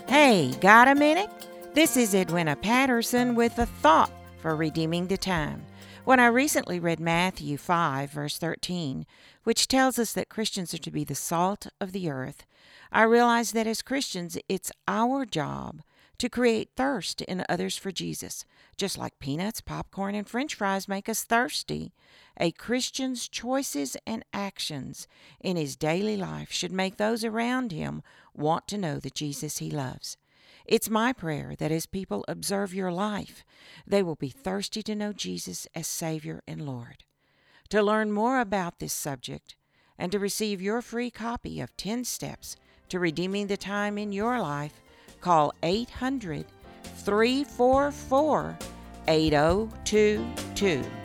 Hey, got a minute? This is Edwina Patterson with a thought for redeeming the time. When I recently read Matthew 5, verse 13, which tells us that Christians are to be the salt of the earth, I realized that as Christians, it's our job to create thirst in others for Jesus. Just like peanuts, popcorn, and French fries make us thirsty, a Christian's choices and actions in his daily life should make those around him want to know the Jesus he loves. It's my prayer that as people observe your life, they will be thirsty to know Jesus as Savior and Lord. To learn more about this subject and to receive your free copy of 10 Steps to Redeeming the Time in Your Life, call 800-344-8022.